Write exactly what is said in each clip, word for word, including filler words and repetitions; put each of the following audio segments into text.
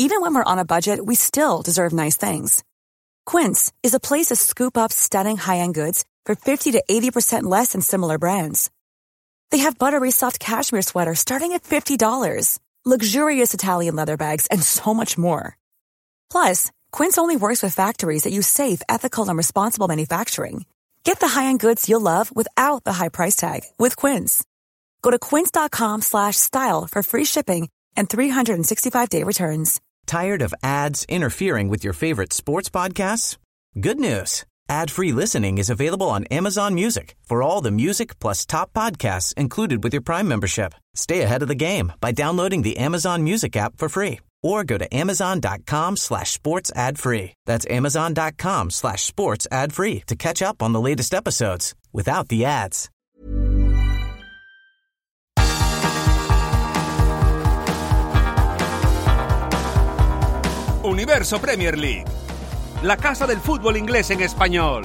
Even when we're on a budget, we still deserve nice things. Quince is a place to scoop up stunning high-end goods for fifty to eighty percent less than similar brands. They have buttery soft cashmere sweaters starting at fifty dollars, luxurious Italian leather bags, and so much more. Plus, Quince only works with factories that use safe, ethical, and responsible manufacturing. Get the high-end goods you'll love without the high price tag with Quince. Go to quince.com slash style for free shipping and three sixty-five day returns. Tired of ads interfering with your favorite sports podcasts? Good news. Ad-free listening is available on Amazon Music for all the music plus top podcasts included with your Prime membership. Stay ahead of the game by downloading the Amazon Music app for free or go to amazon.com slash sports ad free. That's amazon.com slash sports ad free to catch up on the latest episodes without the ads. Universo Premier League, la casa del fútbol inglés en español.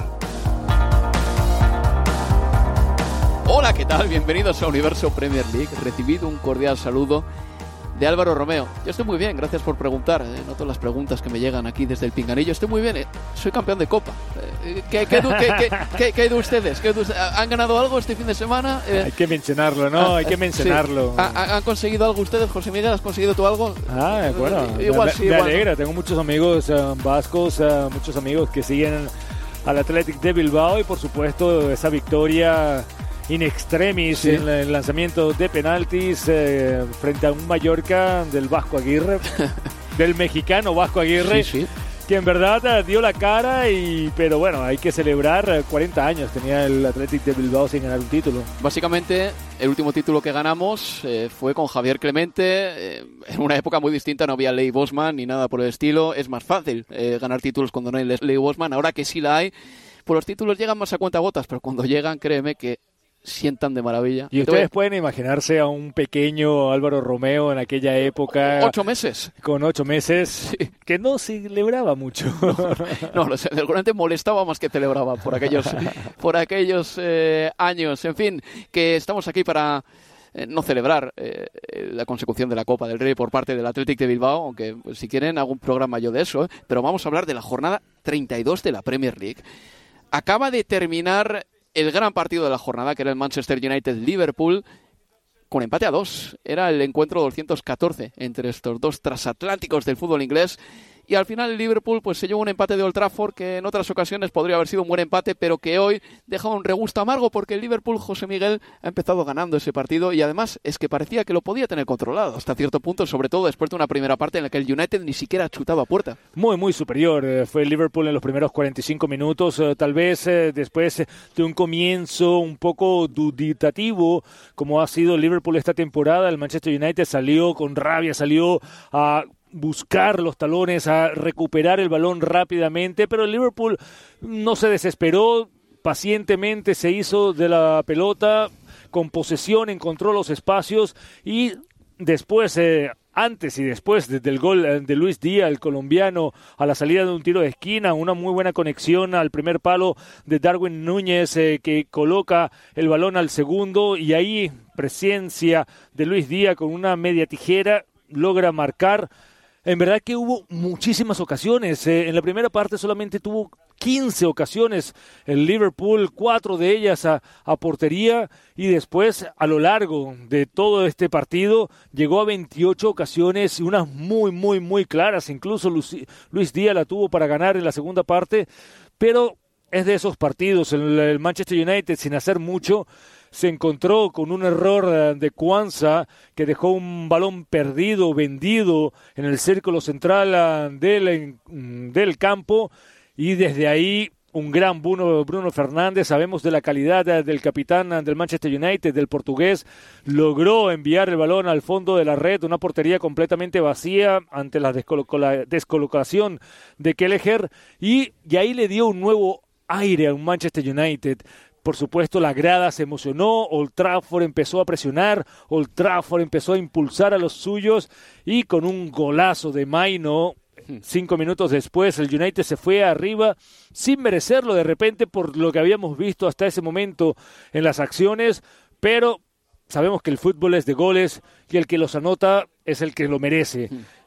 Hola, ¿qué tal? Bienvenidos a Universo Premier League. Recibido un cordial saludo de Álvaro Romeo. Yo estoy muy bien, gracias por preguntar. Eh, noto las preguntas que me llegan aquí desde el pinganillo. Estoy muy bien, eh, soy campeón de Copa. Eh, ¿qué, qué, qué, qué, qué, qué hay de ustedes? ¿Qué hay de ustedes? ¿Han ganado algo este fin de semana? Eh, hay que mencionarlo, ¿no? Hay que mencionarlo. Sí. ¿Han, ¿Han conseguido algo ustedes, José Miguel? ¿Has conseguido tú algo? Ah, de acuerdo. Eh, igual me, sí, me igual alegra, no. Tengo muchos amigos uh, vascos, uh, muchos amigos que siguen al Athletic de Bilbao y por supuesto esa victoria in extremis, sí, en el lanzamiento de penaltis eh, frente a un Mallorca del Vasco Aguirre, del mexicano Vasco Aguirre, sí, sí, que en verdad dio la cara, y pero bueno, hay que celebrar. Cuarenta años tenía el Athletic de Bilbao sin ganar un título. Básicamente, el último título que ganamos eh, fue con Javier Clemente. Eh, en una época muy distinta, no había ley Bosman ni nada por el estilo. Es más fácil eh, ganar títulos cuando no hay ley Bosman. Ahora que sí la hay, pues los títulos llegan más a cuentagotas, pero cuando llegan, créeme que sientan de maravilla. Y ustedes pueden imaginarse a un pequeño Álvaro Romeo en aquella época. Ocho meses. Con ocho meses, sí, que no celebraba mucho. No, no, seguramente molestaba más que celebraba por aquellos, por aquellos eh, años. En fin, que estamos aquí para eh, no celebrar eh, la consecución de la Copa del Rey por parte del Athletic de Bilbao, aunque pues, si quieren hago un programa yo de eso, ¿eh? Pero vamos a hablar de la jornada treinta y dos de la Premier League. Acaba de terminar el gran partido de la jornada, que era el Manchester United-Liverpool, con empate a dos. Era el encuentro doscientos catorce entre estos dos transatlánticos del fútbol inglés. Y al final el Liverpool pues se llevó un empate de Old Trafford que en otras ocasiones podría haber sido un buen empate, pero que hoy deja un regusto amargo porque el Liverpool, José Miguel, ha empezado ganando ese partido y además es que parecía que lo podía tener controlado hasta cierto punto, sobre todo después de una primera parte en la que el United ni siquiera ha chutado a puerta. Muy, muy superior eh, fue el Liverpool en los primeros cuarenta y cinco minutos, eh, tal vez eh, después de un comienzo un poco duditativo como ha sido el Liverpool esta temporada. El Manchester United salió con rabia, salió a buscar los talones, a recuperar el balón rápidamente, pero el Liverpool no se desesperó, pacientemente se hizo de la pelota, con posesión encontró los espacios y después, eh, antes y después desde el gol de Luis Díaz, el colombiano, a la salida de un tiro de esquina, una muy buena conexión al primer palo de Darwin Núñez, eh, que coloca el balón al segundo, y ahí presencia de Luis Díaz con una media tijera logra marcar. En verdad que hubo muchísimas ocasiones. Eh, en la primera parte solamente tuvo quince ocasiones el Liverpool, cuatro de ellas a, a portería, y después a lo largo de todo este partido llegó a veintiocho ocasiones, y unas muy, muy, muy claras. Incluso Luis, Luis Díaz la tuvo para ganar en la segunda parte, pero es de esos partidos. El, el Manchester United, sin hacer mucho, se encontró con un error de Kwanza que dejó un balón perdido, vendido en el círculo central del, del campo, y desde ahí un gran Bruno, Bruno Fernández, sabemos de la calidad del capitán del Manchester United, del portugués, logró enviar el balón al fondo de la red, una portería completamente vacía ante la descoloca- descolocación de Kelleher, y, y ahí le dio un nuevo aire a un Manchester United. Por supuesto, la grada se emocionó, Old Trafford empezó a presionar, Old Trafford empezó a impulsar a los suyos, y con un golazo de Maino, cinco minutos después, el United se fue arriba sin merecerlo de repente por lo que habíamos visto hasta ese momento en las acciones, pero sabemos que el fútbol es de goles y el que los anota es el que lo merece.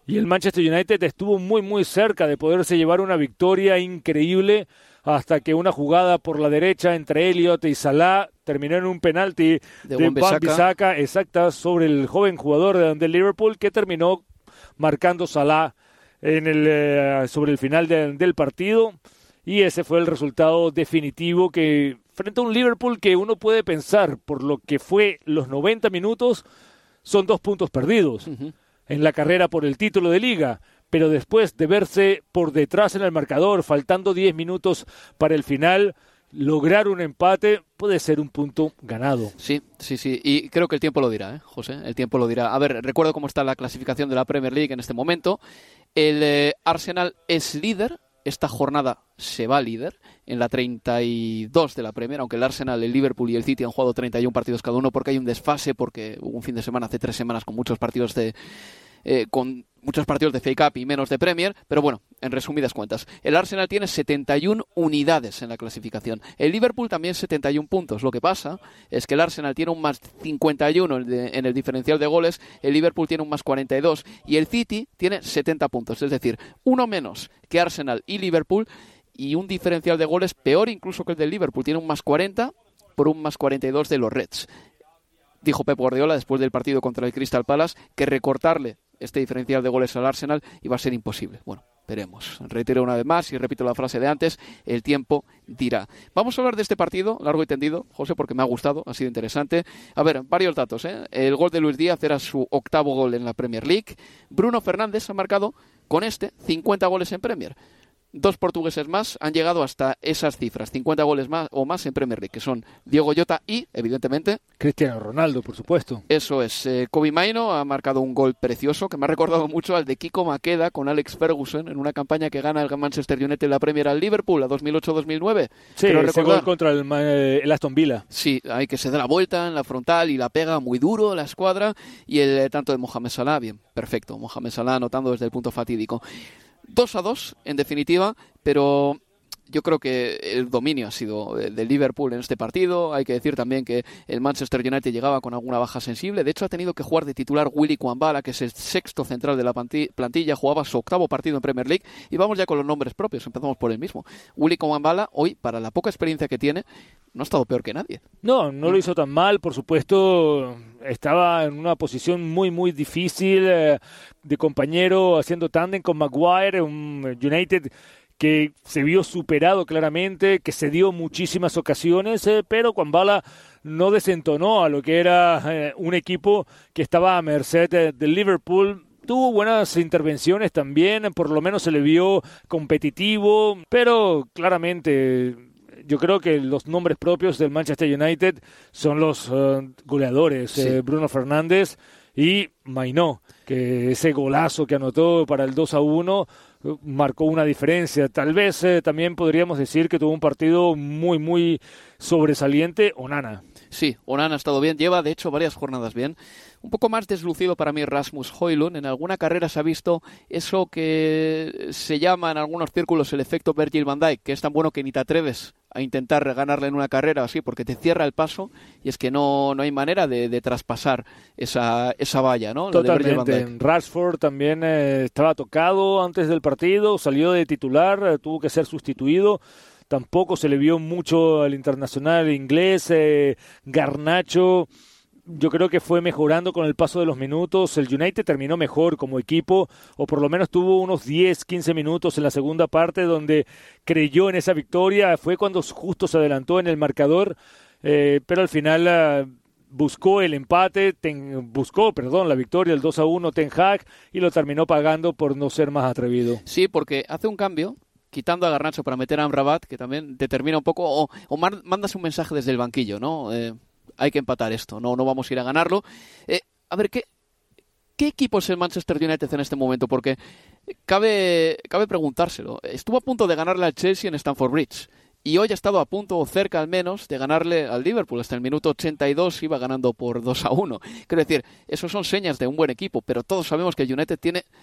y el Manchester United estuvo muy muy cerca de poderse llevar una victoria increíble hasta que una jugada por la derecha entre Elliott y Salah terminó en un penalti de, de Wan-Bissaka, exacta, sobre el joven jugador de, de Liverpool, que terminó marcando Salah en el, eh, sobre el final de, del partido, y ese fue el resultado definitivo, que frente a un Liverpool que uno puede pensar por lo que fue los noventa minutos, son dos puntos perdidos uh-huh. en la carrera por el título de Liga, pero después de verse por detrás en el marcador, faltando diez minutos para el final, lograr un empate puede ser un punto ganado. Sí, sí, sí, y creo que el tiempo lo dirá, ¿eh, José? El tiempo lo dirá. A ver, recuerdo cómo está la clasificación de la Premier League en este momento. El eh, Arsenal es líder, esta jornada se va líder en la treinta y dos de la Premier, aunque el Arsenal, el Liverpool y el City han jugado treinta y uno partidos cada uno, porque hay un desfase, porque hubo un fin de semana hace tres semanas con muchos partidos de... Eh, con muchos partidos de F A Cup y menos de Premier, pero bueno, en resumidas cuentas, el Arsenal tiene setenta y una unidades en la clasificación, el Liverpool también setenta y uno puntos. Lo que pasa es que el Arsenal tiene un más cincuenta y uno en el diferencial de goles, el Liverpool tiene un más cuarenta y dos y el City tiene setenta puntos, es decir, uno menos que Arsenal y Liverpool, y un diferencial de goles peor incluso que el del Liverpool, tiene un más cuarenta por un más cuarenta y dos de los Reds. Dijo Pep Guardiola después del partido contra el Crystal Palace que recortarle este diferencial de goles al Arsenal iba a ser imposible. Bueno, veremos. Reitero una vez más y repito la frase de antes, el tiempo dirá. Vamos a hablar de este partido, largo y tendido, José, porque me ha gustado, ha sido interesante. A ver, varios datos, ¿eh? El gol de Luis Díaz era su octavo gol en la Premier League. Bruno Fernández ha marcado con este cincuenta goles en Premier. Dos portugueses más han llegado hasta esas cifras, cincuenta goles más o más en Premier League, que son Diogo Jota y, evidentemente... Cristiano Ronaldo, por supuesto. Eso es. Eh, Kobbie Mainoo ha marcado un gol precioso, que me ha recordado mucho al de Kiko Maqueda con Alex Ferguson, en una campaña que gana el Manchester United en la Premier al Liverpool, a dos mil ocho dos mil nueve. Sí, ese gol contra el, el Aston Villa. Sí, hay que se da la vuelta en la frontal y la pega muy duro la escuadra, y el eh, tanto de Mohamed Salah, bien, perfecto. Mohamed Salah anotando desde el punto fatídico. dos a dos, en definitiva, pero yo creo que el dominio ha sido del Liverpool en este partido. Hay que decir también que el Manchester United llegaba con alguna baja sensible. De hecho, ha tenido que jugar de titular Willy Kouambala, que es el sexto central de la plantilla. Jugaba su octavo partido en Premier League. Y vamos ya con los nombres propios. Empezamos por el mismo. Willy Kouambala, hoy, para la poca experiencia que tiene, no ha estado peor que nadie. No, no lo hizo tan mal. Por supuesto, estaba en una posición muy, muy difícil eh, de compañero, haciendo tándem con Maguire, un United que se vio superado claramente, que se dio muchísimas ocasiones, eh, pero Kouambala no desentonó a lo que era eh, un equipo que estaba a merced de, de Liverpool. Tuvo buenas intervenciones también, por lo menos se le vio competitivo, pero claramente yo creo que los nombres propios del Manchester United son los uh, goleadores, sí. eh, Bruno Fernández y Mainoo, que ese golazo que anotó para el dos a uno marcó una diferencia. Tal vez eh, también podríamos decir que tuvo un partido muy, muy sobresaliente Onana. Sí, Onana ha estado bien, lleva de hecho varias jornadas bien. Un poco más deslucido para mí Rasmus Højlund. En alguna carrera se ha visto eso que se llama en algunos círculos el efecto Virgil van Dijk, que es tan bueno que ni te atreves a intentar ganarle en una carrera así, porque te cierra el paso y es que no, no hay manera de, de traspasar esa, esa valla, ¿no? Totalmente. Rashford también eh, estaba tocado antes del partido, salió de titular, eh, tuvo que ser sustituido. Tampoco se le vio mucho al internacional inglés. eh, Garnacho, yo creo que fue mejorando con el paso de los minutos. El United terminó mejor como equipo, o por lo menos tuvo unos diez, quince minutos en la segunda parte donde creyó en esa victoria. Fue cuando justo se adelantó en el marcador, eh, pero al final uh, buscó el empate, ten, buscó, perdón, la victoria, el dos a uno Ten Hag, y lo terminó pagando por no ser más atrevido. Sí, porque hace un cambio, quitando a Garnacho para meter a Amrabat, que también determina un poco, o, o mandas un mensaje desde el banquillo, ¿no? Eh, hay que empatar esto, no, no vamos a ir a ganarlo. Eh, a ver, ¿qué, ¿qué equipo es el Manchester United en este momento? Porque cabe, cabe preguntárselo. Estuvo a punto de ganarle al Chelsea en Stamford Bridge, y hoy ha estado a punto, o cerca al menos, de ganarle al Liverpool. Hasta el minuto ochenta y dos iba ganando por dos a uno. Quiero decir, eso son señas de un buen equipo, pero todos sabemos que el United tiene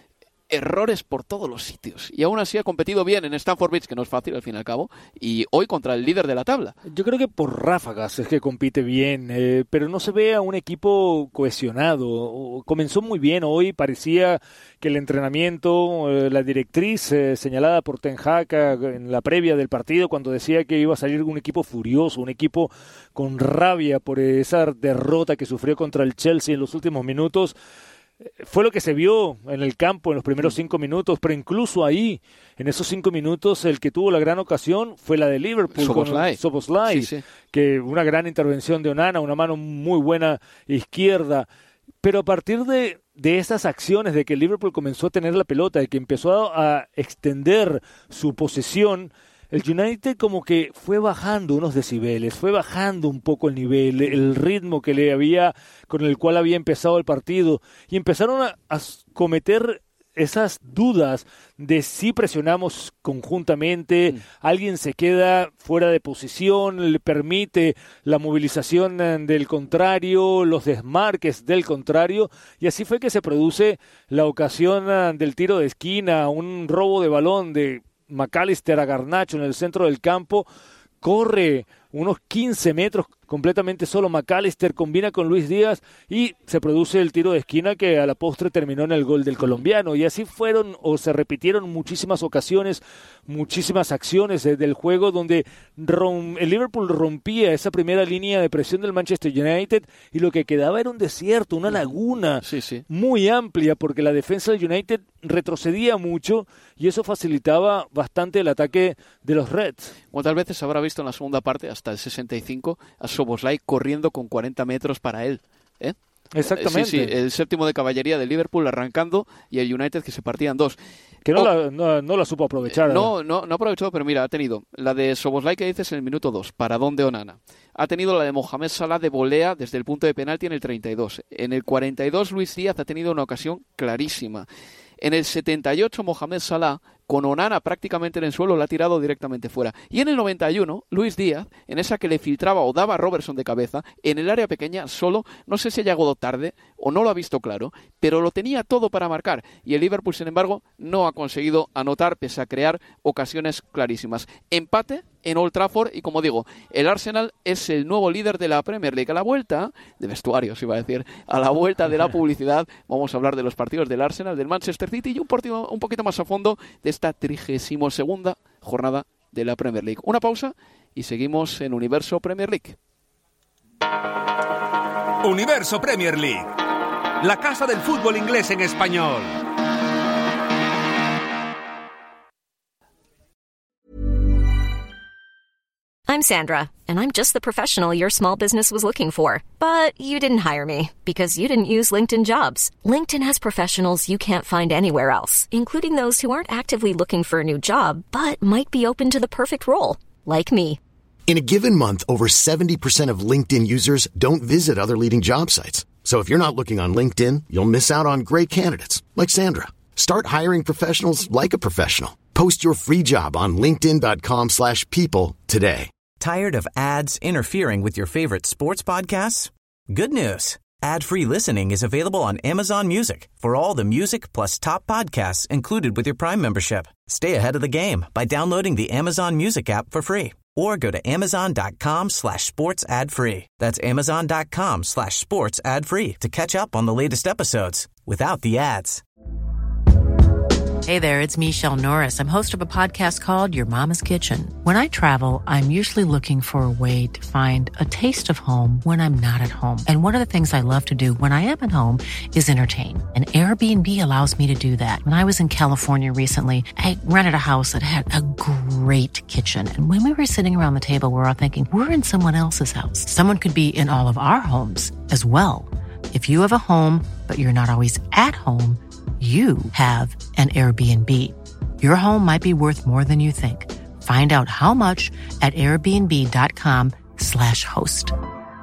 errores por todos los sitios. Y aún así ha competido bien en Stamford Bridge, que no es fácil al fin y al cabo, y hoy contra el líder de la tabla. Yo creo que por ráfagas es que compite bien, eh, pero no se ve a un equipo cohesionado. Comenzó muy bien hoy, parecía que el entrenamiento, eh, la directriz eh, señalada por Ten Hag en la previa del partido, cuando decía que iba a salir un equipo furioso, un equipo con rabia por esa derrota que sufrió contra el Chelsea en los últimos minutos, fue lo que se vio en el campo en los primeros cinco minutos, pero incluso ahí, en esos cinco minutos, el que tuvo la gran ocasión fue la de Liverpool Szoboszlai. con Szoboszlai, Sí, sí. que una gran intervención de Onana, una mano muy buena izquierda. Pero a partir de, de esas acciones, de que Liverpool comenzó a tener la pelota, de que empezó a, a extender su posesión, el United como que fue bajando unos decibeles, fue bajando un poco el nivel, el ritmo que le había, con el cual había empezado el partido, y empezaron a, a cometer esas dudas de si presionamos conjuntamente, mm. alguien se queda fuera de posición, le permite la movilización del contrario, los desmarques del contrario, y así fue que se produce la ocasión del tiro de esquina, un robo de balón de McAllister a Garnacho en el centro del campo, corre unos quince metros completamente solo McAllister, combina con Luis Díaz y se produce el tiro de esquina que a la postre terminó en el gol del colombiano. Y así fueron o se repitieron muchísimas ocasiones, muchísimas acciones eh, del juego donde rom- el Liverpool rompía esa primera línea de presión del Manchester United y lo que quedaba era un desierto, una laguna sí, sí. muy amplia, porque la defensa del United retrocedía mucho y eso facilitaba bastante el ataque de los Reds. ¿Cuántas veces habrá visto en la segunda parte, hasta el sesenta y cinco, a Szoboszlai corriendo con cuarenta metros para él? ¿Eh? Exactamente. Sí, sí, el séptimo de caballería del Liverpool arrancando y el United que se partían dos. Que no, oh, la, no, no la supo aprovechar. Eh, no, no, no aprovechó, pero mira, ha tenido la de Szoboszlai que dices en el minuto dos, paradón de Onana. Ha tenido la de Mohamed Salah de volea desde el punto de penalti en el treinta y dos. En el cuarenta y dos Luis Díaz ha tenido una ocasión clarísima. En el setenta y ocho Mohamed Salah, con Onana prácticamente en el suelo, la ha tirado directamente fuera. Y en el noventa y uno, Luis Díaz, en esa que le filtraba o daba a Robertson de cabeza, en el área pequeña, solo, no sé si ha llegado tarde o no lo ha visto claro, pero lo tenía todo para marcar. Y el Liverpool, sin embargo, no ha conseguido anotar, pese a crear ocasiones clarísimas. Empate en Old Trafford y, como digo, el Arsenal es el nuevo líder de la Premier League. A la vuelta, de vestuarios iba a decir, a la vuelta de la publicidad, vamos a hablar de los partidos del Arsenal, del Manchester City y un, partido, un poquito más a fondo de esta trigésimo segunda jornada de la Premier League. Una pausa y seguimos en Universo Premier League. Universo Premier League, la casa del fútbol inglés en español. I'm Sandra, and I'm just the professional your small business was looking for. But you didn't hire me because you didn't use LinkedIn Jobs. LinkedIn has professionals you can't find anywhere else, including those who aren't actively looking for a new job, but might be open to the perfect role, like me. In a given month, over seventy percent of LinkedIn users don't visit other leading job sites. So if you're not looking on LinkedIn, you'll miss out on great candidates, like Sandra. Start hiring professionals like a professional. Post your free job on linkedin.com slash people today. Tired of ads interfering with your favorite sports podcasts? Good news. Ad-free listening is available on Amazon Music for all the music plus top podcasts included with your Prime membership. Stay ahead of the game by downloading the Amazon Music app for free or go to amazon.com slash sports ad free. That's amazon.com slash sports ad free to catch up on the latest episodes without the ads. Hey there, it's Michelle Norris. I'm host of a podcast called Your Mama's Kitchen. When I travel, I'm usually looking for a way to find a taste of home when I'm not at home. And one of the things I love to do when I am at home is entertain. And Airbnb allows me to do that. When I was in California recently, I rented a house that had a great kitchen. And when we were sitting around the table, we were all thinking, we're in someone else's house. Someone could be in all of our homes as well. If you have a home, but you're not always at home, you have an Airbnb. Your home might be worth more than you think. Find out how much at airbnb.com slash host.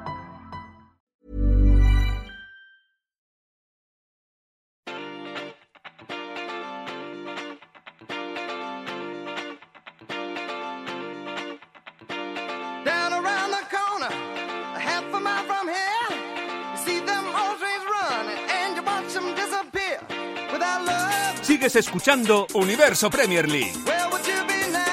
Down around the corner, a half a mile from here, you see them old trains running and you watch them disappear. Sigues escuchando Universo Premier League. Where would you be now?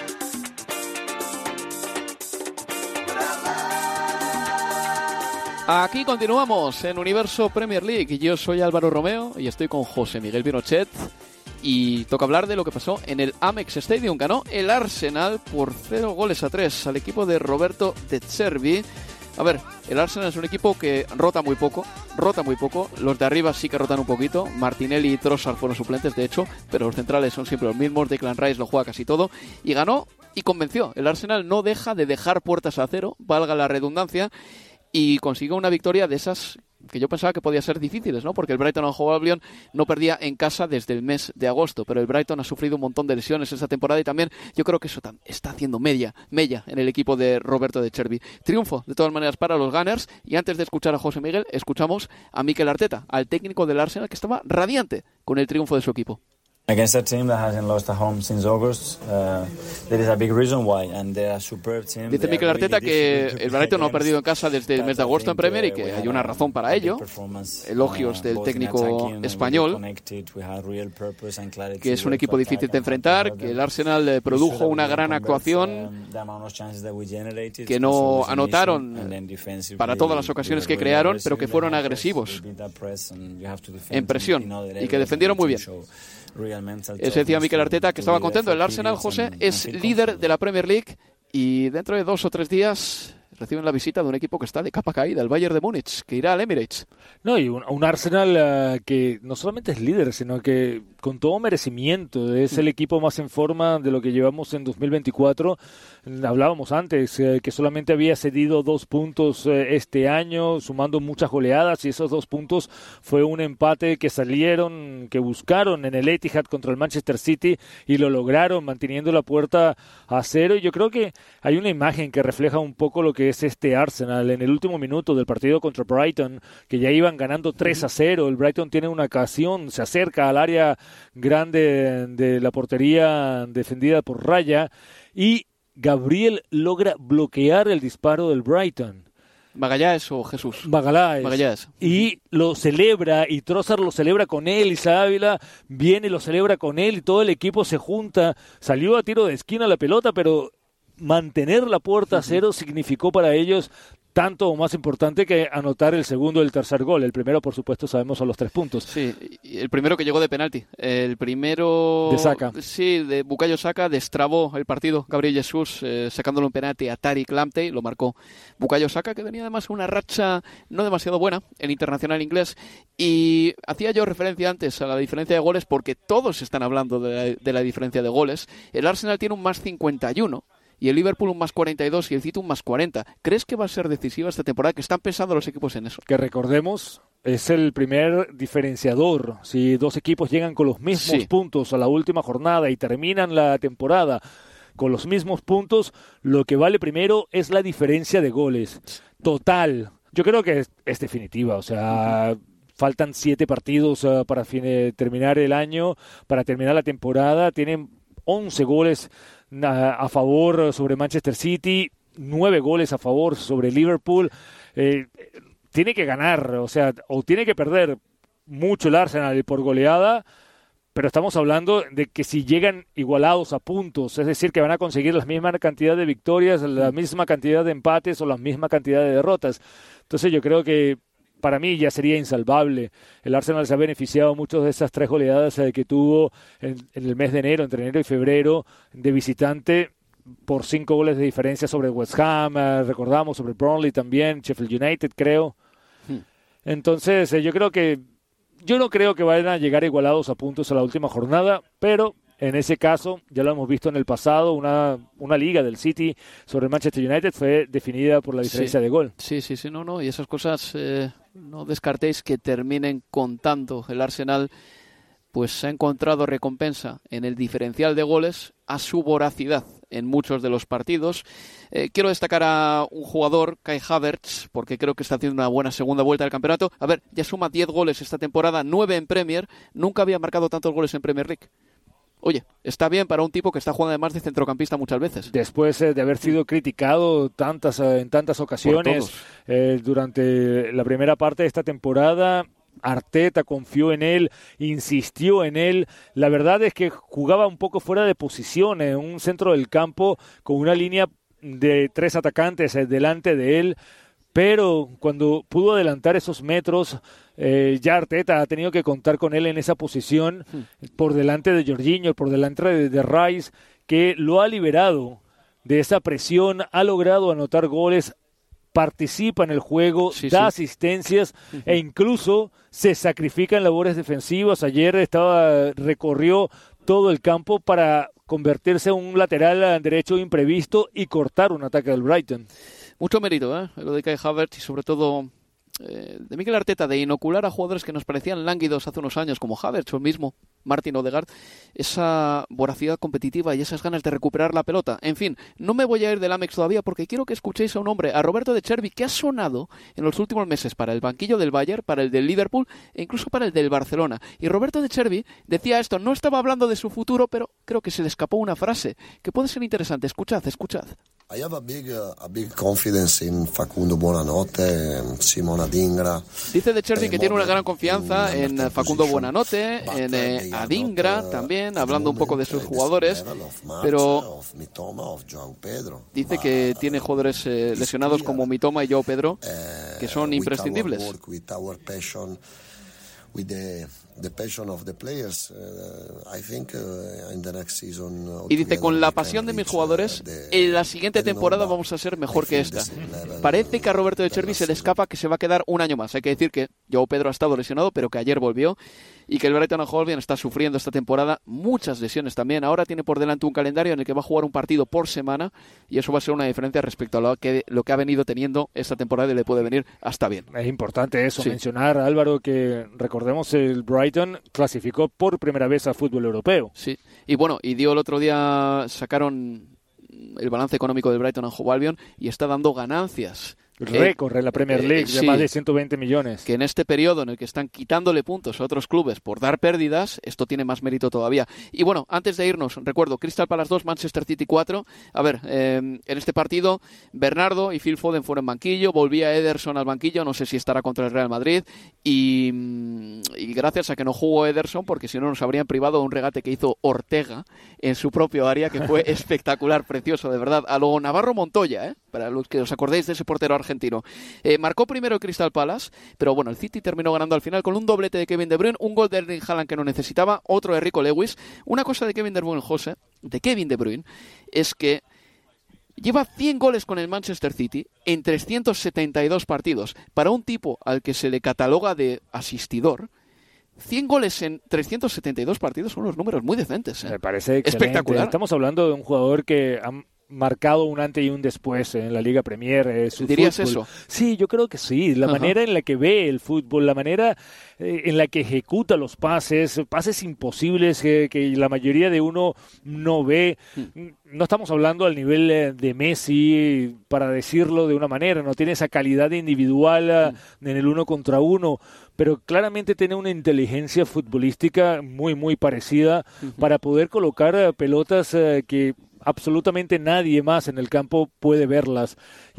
Aquí continuamos en Universo Premier League. Yo soy Álvaro Romeo y estoy con José Miguel Pinochet. Y toca hablar de lo que pasó en el Amex Stadium. Ganó el Arsenal por cero goles a tres al equipo de Roberto De Zerbi. A ver, el Arsenal es un equipo que rota muy poco, rota muy poco. Los de arriba sí que rotan un poquito. Martinelli y Trossard fueron suplentes, de hecho, pero los centrales son siempre los mismos. Declan Rice lo juega casi todo. Y ganó y convenció. El Arsenal no deja de dejar puertas a cero, valga la redundancia, y consiguió una victoria de esas que yo pensaba que podía ser difíciles, ¿no? Porque el Brighton and Hove Albion no perdía en casa desde el mes de agosto, pero el Brighton ha sufrido un montón de lesiones esta temporada y también yo creo que eso está haciendo media, mella en el equipo de Roberto De Zerbi. Triunfo, de todas maneras, para los Gunners, y antes de escuchar a José Miguel, escuchamos a Mikel Arteta, al técnico del Arsenal, que estaba radiante con el triunfo de su equipo. Against a team that hasn't lost at home since August, uh, there is a big reason why, and they're a superb team. Dice Mikel Arteta que el Brighton no ha perdido en casa desde el mes de agosto en Premier y que hay una razón para ello. Elogios del técnico español, que es un equipo difícil de enfrentar, que el Arsenal produjo una gran actuación, que no anotaron para todas las ocasiones que crearon, pero que fueron agresivos en presión y que defendieron muy bien. Eso decía Mikel Arteta, que estaba contento. El Arsenal, José, es líder de la Premier League y dentro de dos o tres días reciben la visita de un equipo que está de capa caída, el Bayern de Múnich, que irá al Emirates. No, y un, un Arsenal uh, que no solamente es líder, sino que con todo merecimiento es el equipo más en forma de lo que llevamos en dos mil veinticuatro. Hablábamos antes eh, que solamente había cedido dos puntos eh, este año, sumando muchas goleadas, y esos dos puntos fue un empate que salieron, que buscaron en el Etihad contra el Manchester City y lo lograron manteniendo la puerta a cero. Y yo creo que hay una imagen que refleja un poco lo que es este Arsenal. En el último minuto del partido contra Brighton, que ya iban ganando tres a cero, el Brighton tiene una ocasión, se acerca al área grande de la portería defendida por Raya y Gabriel logra bloquear el disparo del Brighton. ¿Magallanes o Jesús? Magallanes. Magallanes. Y lo celebra, y Trossard lo celebra con él, y Ávila viene y lo celebra con él, y todo el equipo se junta. Salió a tiro de esquina la pelota, pero mantener la puerta a cero significó para ellos tanto o más importante que anotar el segundo y el tercer gol. El primero, por supuesto, sabemos, son los tres puntos. Sí, el primero que llegó de penalti. El primero... De Saka. Sí, de Bukayo Saka, destrabó el partido Gabriel Jesús, eh, sacándole un penalti a Tariq Lamptey. Lo marcó Bukayo Saka, que tenía además una racha no demasiado buena en internacional inglés. Y hacía yo referencia antes a la diferencia de goles porque todos están hablando de la, de la diferencia de goles. El Arsenal tiene un más cincuenta y uno. Y el Liverpool un más cuarenta y dos y el City un más cuarenta. ¿Crees que va a ser decisiva esta temporada? Que están pensando los equipos en eso. Que recordemos, es el primer diferenciador. Si dos equipos llegan con los mismos sí. puntos a la última jornada y terminan la temporada con los mismos puntos, lo que vale primero es la diferencia de goles. Total. Yo creo que es, es definitiva. O sea, uh-huh. faltan siete partidos uh, para fin- terminar el año, para terminar la temporada. Tienen once goles a favor sobre Manchester City, nueve goles a favor sobre Liverpool. Eh, tiene que ganar, o sea, o tiene que perder mucho el Arsenal por goleada, pero estamos hablando de que si llegan igualados a puntos, es decir, que van a conseguir la misma cantidad de victorias, la misma cantidad de empates o la misma cantidad de derrotas. Entonces yo creo que para mí ya sería insalvable. El Arsenal se ha beneficiado mucho de esas tres goleadas eh, que tuvo en, en el mes de enero, entre enero y febrero, de visitante, por cinco goles de diferencia sobre West Ham, eh, recordamos, sobre Burnley también, Sheffield United, creo. Hmm. Entonces, eh, yo creo que yo no creo que vayan a llegar igualados a puntos a la última jornada, pero en ese caso, ya lo hemos visto en el pasado, una, una liga del City sobre el Manchester United fue definida por la diferencia sí. de gol. Sí, sí, sí, no, no, y esas cosas eh, no descartéis que terminen contando. El Arsenal pues ha encontrado recompensa en el diferencial de goles a su voracidad en muchos de los partidos. Eh, quiero destacar a un jugador, Kai Havertz, porque creo que está haciendo una buena segunda vuelta del campeonato. A ver, ya suma diez goles esta temporada, nueve en Premier, nunca había marcado tantos goles en Premier League. Oye, está bien para un tipo que está jugando además de centrocampista muchas veces. Después eh, de haber sido criticado tantas eh, en tantas ocasiones eh, durante la primera parte de esta temporada, Arteta confió en él, insistió en él. La verdad es que jugaba un poco fuera de posición en un centro del campo con una línea de tres atacantes delante de él, pero cuando pudo adelantar esos metros, eh, ya Arteta ha tenido que contar con él en esa posición, por delante de Jorginho, por delante de, de Rice, que lo ha liberado de esa presión, ha logrado anotar goles, participa en el juego, sí, da sí. asistencias uh-huh. e incluso se sacrifica en labores defensivas. Ayer estaba recorrió todo el campo para convertirse en un lateral derecho imprevisto y cortar un ataque del Brighton. Mucho mérito, ¿eh? Lo de Kai Havertz y sobre todo eh, de Mikel Arteta, de inocular a jugadores que nos parecían lánguidos hace unos años, como Havertz o el mismo Martin Odegaard, esa voracidad competitiva y esas ganas de recuperar la pelota. En fin, no me voy a ir del Amex todavía porque quiero que escuchéis a un hombre, a Roberto De Zerbi, que ha sonado en los últimos meses para el banquillo del Bayern, para el del Liverpool e incluso para el del Barcelona. Y Roberto De Zerbi decía esto, no estaba hablando de su futuro, pero creo que se le escapó una frase que puede ser interesante. Escuchad, escuchad. I have a big, uh, a big confidence in Facundo Buonanotte, Simone Adingra. Dice De Zerbi que tiene una gran confianza en Facundo Buonanotte, en eh, Adingra también, hablando un poco de sus jugadores, pero dice que tiene jugadores eh, lesionados como Mitoma y João Pedro, que son imprescindibles. Y dice, con la pasión de mis jugadores, en la siguiente temporada vamos a ser mejor que esta. Parece que a Roberto De Zerbi se le escapa que se va a quedar un año más. Hay que decir que João Pedro ha estado lesionado, pero que ayer volvió, y que el Brighton and Hove Albion está sufriendo esta temporada muchas lesiones también. Ahora tiene por delante un calendario en el que va a jugar un partido por semana, y eso va a ser una diferencia respecto a lo que, lo que ha venido teniendo esta temporada, y le puede venir hasta bien. Es importante eso, sí. mencionar, Álvaro, que recordemos el Brighton clasificó por primera vez al fútbol europeo. Sí, y bueno, y dio el otro día, sacaron el balance económico del Brighton and Hove Albion y está dando ganancias. Récord en la Premier League, eh, de sí, más de ciento veinte millones. Que en este periodo en el que están quitándole puntos a otros clubes por dar pérdidas, esto tiene más mérito todavía. Y bueno, antes de irnos, recuerdo, Crystal Palace dos, Manchester City cuatro. A ver, eh, en este partido, Bernardo y Phil Foden fueron banquillo, volvía Ederson al banquillo, no sé si estará contra el Real Madrid, y, y gracias a que no jugó Ederson, porque si no nos habrían privado de un regate que hizo Ortega en su propio área, que fue espectacular, precioso, de verdad. A lo Navarro Montoya, ¿eh? Para los que os acordéis de ese portero argentino. Eh, marcó primero el Crystal Palace, pero bueno, el City terminó ganando al final con un doblete de Kevin De Bruyne, un gol de Erling Haaland que no necesitaba, otro de Rico Lewis. Una cosa de Kevin De Bruyne, José, de Kevin De Bruyne, es que lleva cien goles con el Manchester City en trescientos setenta y dos partidos. Para un tipo al que se le cataloga de asistidor, cien goles en trescientos setenta y dos partidos son unos números muy decentes, ¿eh? Me parece excelente. Espectacular. Estamos hablando de un jugador que ha marcado un antes y un después en la Liga Premier. Eh, su ¿Dirías fútbol. eso? Sí, yo creo que sí. La Ajá. manera en la que ve el fútbol, la manera eh, en la que ejecuta los pases, pases imposibles eh, que la mayoría de uno no ve. Mm. No estamos hablando al nivel eh, de Messi, para decirlo de una manera, no tiene esa calidad individual mm. en el uno contra uno, pero claramente tiene una inteligencia futbolística muy, muy parecida uh-huh. para poder colocar uh, pelotas uh, que absolutamente nadie más en el campo puede verlas,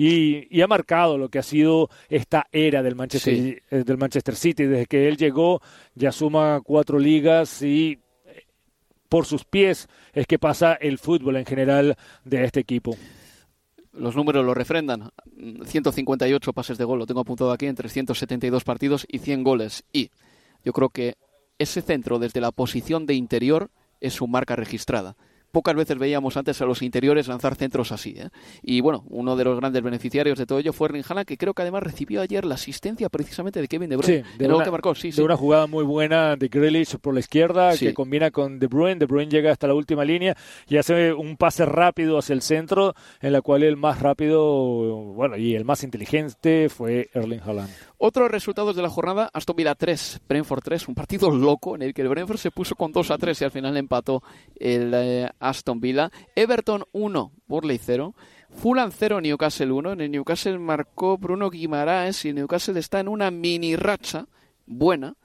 y, y ha marcado lo que ha sido esta era del Manchester, sí. eh, del Manchester City. Desde que él llegó ya suma cuatro ligas, y por sus pies es que pasa el fútbol en general de este equipo. Los números lo refrendan. ciento cincuenta y ocho pases de gol, lo tengo apuntado aquí, en trescientos setenta y dos partidos y cien goles. Y yo creo que ese centro desde la posición de interior es su marca registrada. Pocas veces veíamos antes a los interiores lanzar centros así, ¿eh? Y bueno, uno de los grandes beneficiarios de todo ello fue Erling Haaland, que creo que además recibió ayer la asistencia precisamente de Kevin De Bruyne. Sí, de, una, que marcó. Sí, de sí. una jugada muy buena de Grealish por la izquierda, sí. que combina con De Bruyne. De Bruyne llega hasta la última línea y hace un pase rápido hacia el centro, en la cual el más rápido, bueno, y el más inteligente fue Erling Haaland. Otros resultados de la jornada: Aston Villa tres, Brentford tres, un partido loco en el que el Brentford se puso con dos a tres y al final empató el eh, Aston Villa. Everton uno, Burnley cero, Fulham cero, Newcastle uno. En el Newcastle marcó Bruno Guimaraes y el Newcastle está en una mini racha buena,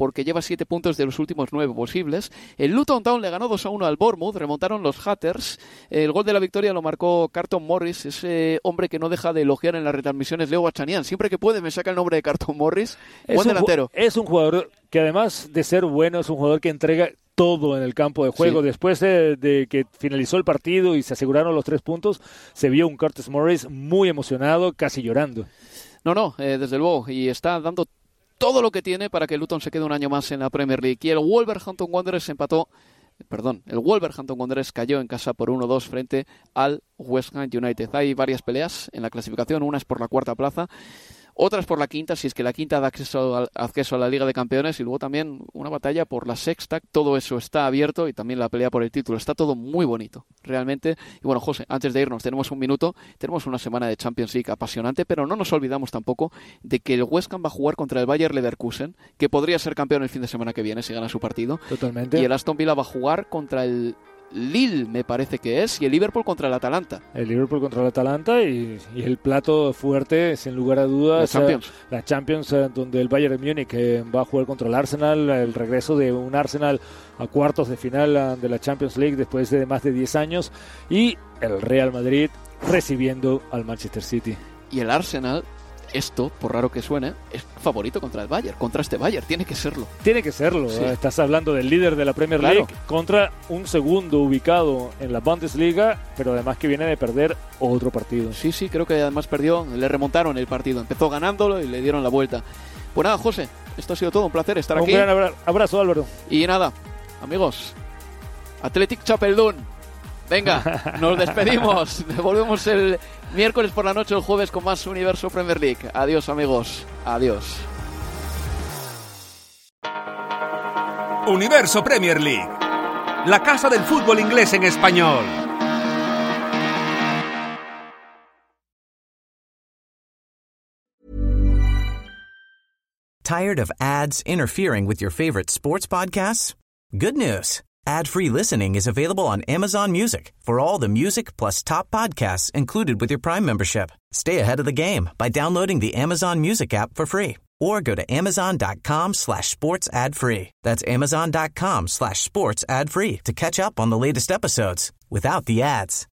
porque lleva siete puntos de los últimos nueve posibles. El Luton Town le ganó dos a uno al Bournemouth, remontaron los Hatters. El gol de la victoria lo marcó Carlton Morris, ese hombre que no deja de elogiar en las retransmisiones Leo Bachanian. Siempre que puede me saca el nombre de Carlton Morris. Es Buen un, delantero. Es un jugador que además de ser bueno, es un jugador que entrega todo en el campo de juego. Sí. Después de, de que finalizó el partido y se aseguraron los tres puntos, se vio un Curtis Morris muy emocionado, casi llorando. No, no, eh, desde luego, y está dando todo lo que tiene para que Luton se quede un año más en la Premier League. Y el Wolverhampton Wanderers empató, perdón, el Wolverhampton Wanderers cayó en casa por uno dos frente al West Ham United. Hay varias peleas en la clasificación, una es por la cuarta plaza, otras por la quinta, si es que la quinta da acceso a, acceso a la Liga de Campeones, y luego también una batalla por la sexta. Todo eso está abierto y también la pelea por el título. Está todo muy bonito, realmente. Y bueno, José, antes de irnos, tenemos un minuto, tenemos una semana de Champions League apasionante, pero no nos olvidamos tampoco de que el West Ham va a jugar contra el Bayer Leverkusen, que podría ser campeón el fin de semana que viene si gana su partido. Totalmente. Y el Aston Villa va a jugar contra el Lille, me parece que es, y el Liverpool contra el Atalanta. El Liverpool contra el Atalanta y, y el plato fuerte, sin lugar a dudas, la Champions, eh, la Champions eh, donde el Bayern de Múnich eh, va a jugar contra el Arsenal, el regreso de un Arsenal a cuartos de final uh, de la Champions League después de más de diez años, y el Real Madrid recibiendo al Manchester City. Y el Arsenal, esto, por raro que suene, es favorito contra el Bayern, contra este Bayern, tiene que serlo. Tiene que serlo, sí. Estás hablando del líder de la Premier League, claro, contra un segundo ubicado en la Bundesliga, pero además que viene de perder otro partido. Sí, sí, creo que además perdió, le remontaron el partido, empezó ganándolo y le dieron la vuelta. Pues nada, José, esto ha sido todo, un placer estar un aquí. Un gran abrazo, Álvaro. Y nada, amigos, Athletic Chapeldoorn. Venga, nos despedimos. Volvemos el miércoles por la noche, el jueves, con más Universo Premier League. Adiós, amigos. Adiós. Universo Premier League, la casa del fútbol inglés en español. Tired of ads interfering with your favorite sports podcasts? Good news. Ad-free listening is available on Amazon Music for all the music plus top podcasts included with your Prime membership. Stay ahead of the game by downloading the Amazon Music app for free or go to amazon.com slash sports ad free. That's amazon.com slash sports ad free to catch up on the latest episodes without the ads.